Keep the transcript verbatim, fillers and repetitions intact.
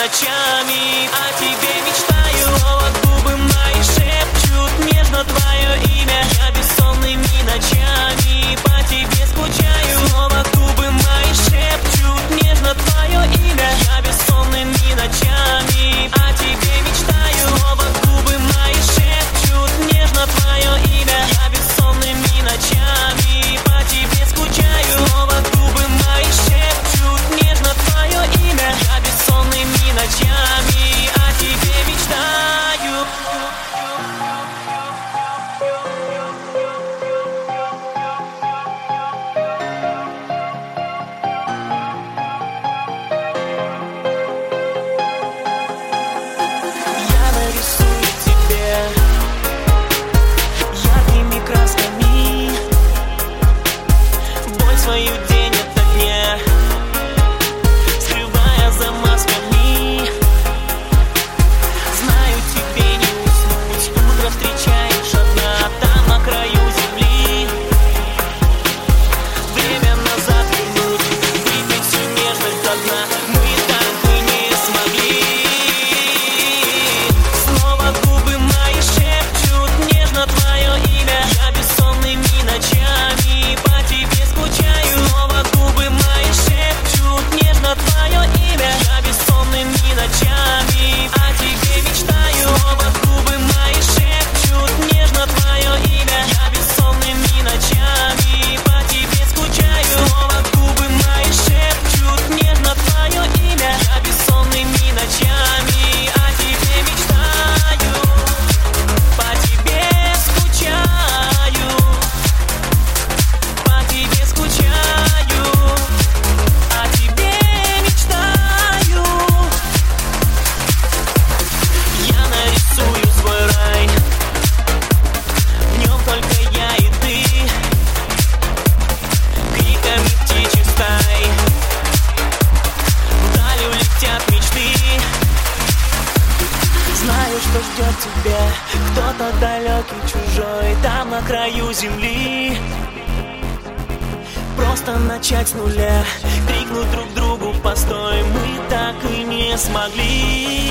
ночами. О тебе мечтаю, снова губы мои шепчут нежно твое имя. Я бессонными ночами по тебе скучаю. Снова губы мои шепчут нежно твое имя. Я бессонными ночами о тебе мечтаю. Снова губы мои шепчут нежно твое имя. Я бессонными ночами по тебе скучаю. Снова губы мои шепчут нежно твое имя. Я бессонными ночами о тебе мечтаю. Я нарисую тебе яркими красками боль свою день ото дня, скрывая за масками. Знаю, тебе не уснуть, утро встречаешь одна там на краю земли. Время назад вернуть, выпить всю нежность до дна. Мы так бы не смогли. Снова губы мои шепчут нежно твое имя. Я бессонными ночами по тебе скучаю. Снова губы мои шепчут нежно твое имя. Я бессонными ночами о тебе мечтаю. Снова губы мои шепчут нежно твое имя. Я бессонными ночами по тебе скучаю. Снова губы мои шепчут нежно твое имя. Я бессонными ночами о тебе мечтаю. По тебе скучаю. По тебе скучаю. О тебе мечтаю. Я нарисую свой рай. В нем только я и ты. Криками птичьих стай вдаль улетят мечты. Знаю, что ждет тебя кто-то далекий, чужой, там на краю земли. Просто начать с нуля, крикнуть друг другу постой. Мы так и не смогли.